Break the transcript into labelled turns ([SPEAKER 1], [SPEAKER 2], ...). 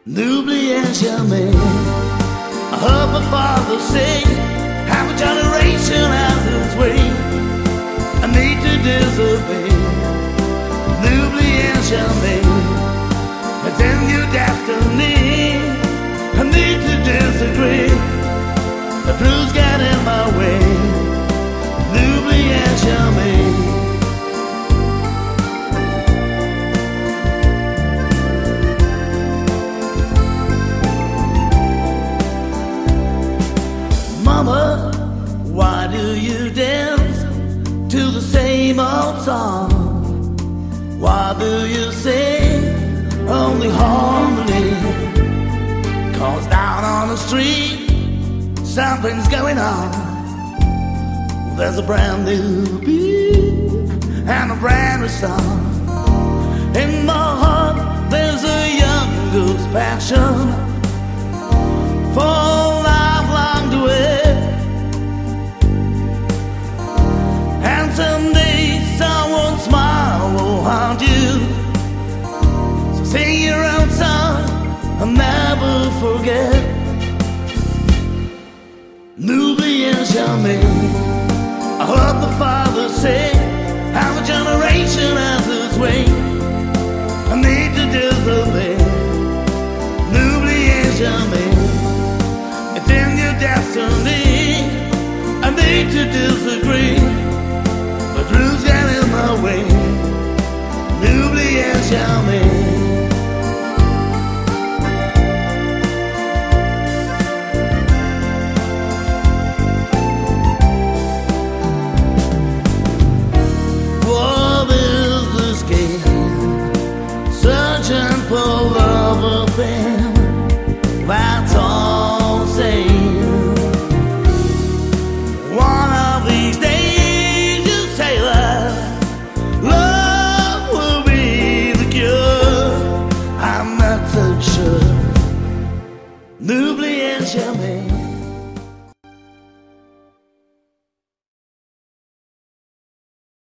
[SPEAKER 1] N'oublie jamais. I heard my father say, half a generation has its way. I need to disobey. N'oublie jamais. It's in your destiny. I need to disagree. The blues get in my way. N'oublie jamais. Mama, why do you dance to the same old song? Why do you sing only harmony? 'Cause down on the street something's going on. There's a brand new beat and a brand new song. In my heart there's a young girl's passion for life long to wait. And someday someone's smile will haunt you. So sing your own song and never forget. N'oublie jamais. I heard the father say, how a generation has its way. I need to disobey. N'oublie jamais. It's in your destiny. I need to disagree. But rules get in my way. N'oublie jamais. Searching for love affair, that's all I'm saying. One of these days you say that love will be the cure. I'm not so sure. N'oublie jamais.